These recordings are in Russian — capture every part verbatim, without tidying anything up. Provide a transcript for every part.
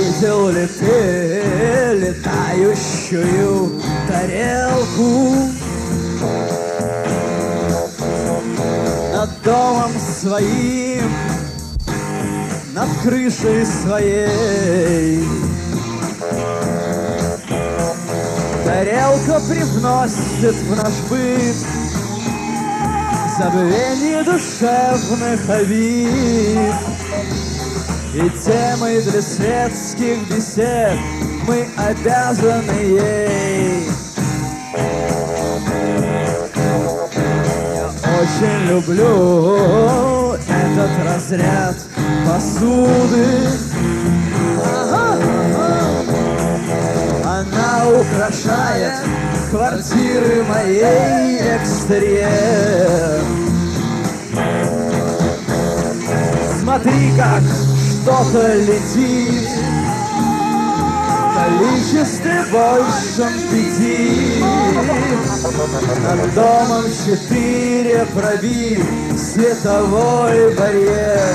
Видел ли ты летающую тарелку над домом своим, над крышей своей? Тарелка привносит в наш быт забвение душевных обид, и темой для светских бесед мы обязаны ей. Я очень люблю этот разряд посуды. Она украшает квартиры моей экстерьер. Смотри, как что-то летит в количестве большем пяти. Над домом четыре пробит световой барьер.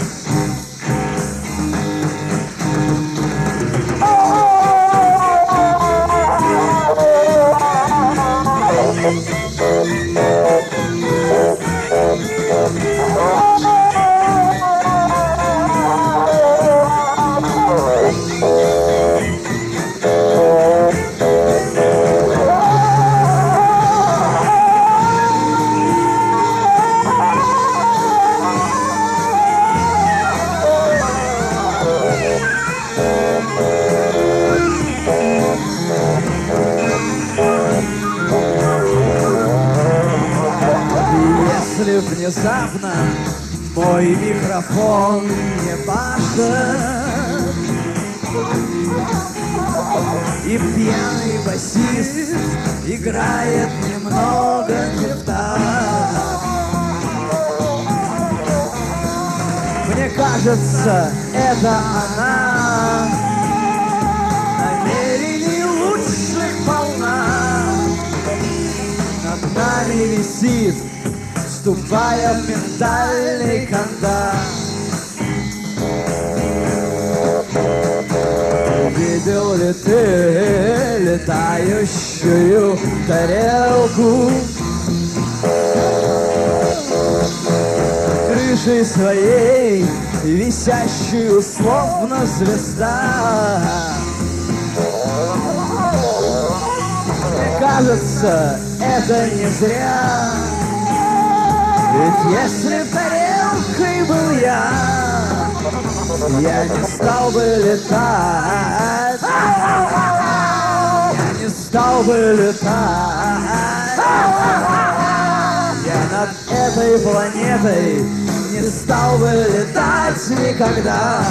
Если внезапно мой микрофон не башет, и пьяный басист играет немного не в такт, мне кажется, это она. Намерений лучших полна, над нами висит, вступая в ментальный контакт. Видел ли ты летающую тарелку крышей своей, висящую словно звезда? Мне кажется, это не зря. Ведь если тарелкой был я, я не стал бы летать, я не стал бы летать, я над этой планетой не стал бы летать никогда.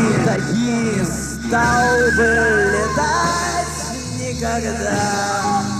Такие стал бы летать никогда.